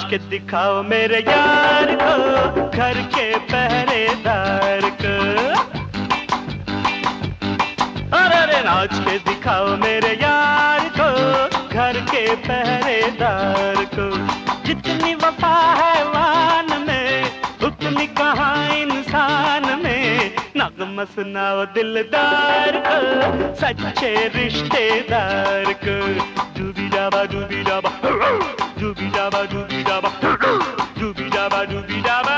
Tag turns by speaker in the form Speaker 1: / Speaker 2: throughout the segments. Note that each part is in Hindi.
Speaker 1: नाच के दिखाओ मेरे यार को, घर के पहरेदार को। अरे नाच के दिखाओ मेरे यार को, घर के पहरेदार को। जितनी वफा है वान में, उतनी कहाँ इंसान में। नगमा सुनाओ दिलदार को, सच्चे रिश्तेदार को। डूबी जाबा डूबी जाबा, डूबी जाबा डूबी जाबा, डूबी जाबा डूबी जाबा।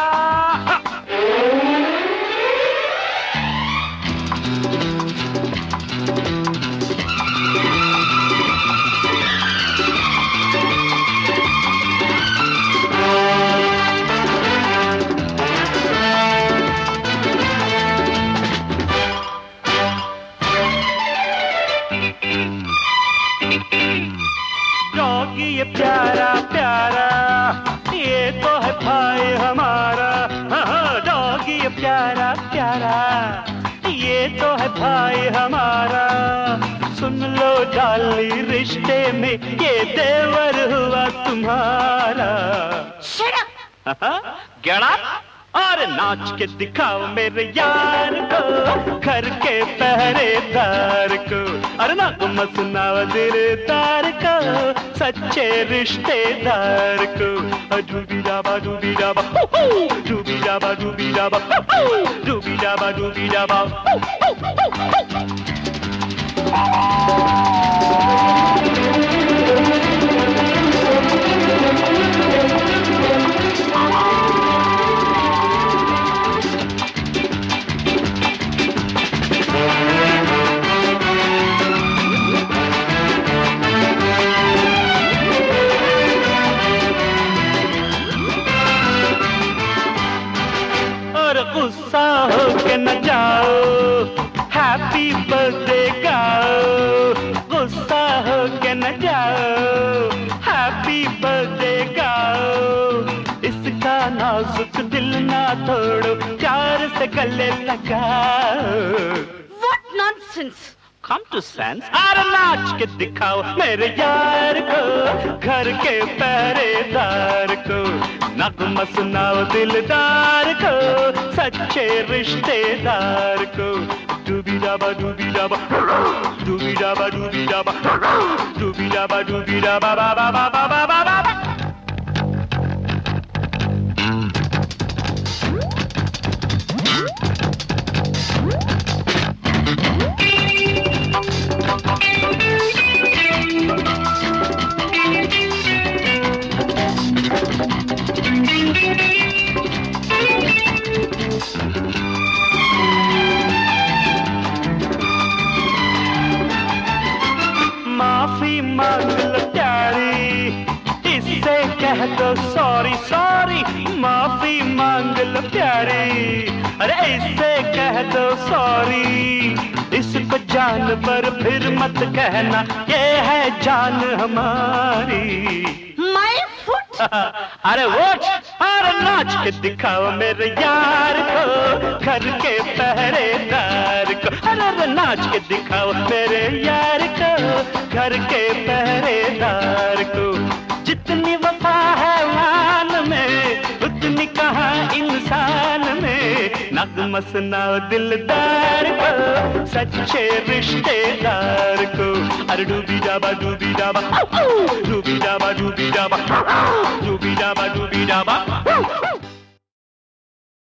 Speaker 1: डॉगी ये प्यारा प्यारा, ये तो है भाई हमारा। हाँ डॉगी ये प्यारा प्यारा, ये तो है भाई हमारा। सुन लो डाली रिश्ते में, ये देवर हुआ तुम्हारा। Get up! और नाच के दिखाओ मेरे यार को, घर के पहरेदार को। अरे नगमा सुनाओ दिलदार को, सच्चे रिश्तेदार को। डूबी जाबा डूबी जाबा, डूबी जाबा डूबी जाबा, डूबी जाबा डूबी जाबा। गुस्सा हो के न जाओ, हैप्पी बर्थडे गाओ। गुस्सा हो के न जाओ, हैप्पी बर्थडे गाओ। इसका नाजुक दिल ना तोड़ो, प्यार से गले लगाओ।
Speaker 2: What nonsense!
Speaker 1: Come to sense. अरे नाच के दिखाओ मेरे यार को, घर के पहरेदार को। नगमा सुनाओ दिलदार को, सच्चे रिश्तेदार को। डूबी जाबा डूबी जाबा, डूबी जाबा डूबी जाबा, डूबी जाबा डूबी जाबा, बाबा बाबा बाबा बाबा। माफी मांग लो प्यारी, इससे कह दो सॉरी सॉरी। माफी मांग लो प्यारी, अरे इससे कह दो सॉरी। इसको जान पर फिर मत कहना, ये है जान हमारी।
Speaker 2: My foot!
Speaker 1: अरे वोट! अरे नाच के दिखाओ मेरे यार को, घर के पहरेदार को। अरे नाच के दिखाओ मेरे यार को, घर के पहरेदार को। जितनी वफा है वान में, उतनी कहाँ इंसान में। नगमा सुनाओ दिलदार को, सच्चे रिश्तेदार को। अरे डूबी जाबा डूबी जाबा, डूबी जाबा डूबी जाबा, डूबी जाबा डूबी जाबा।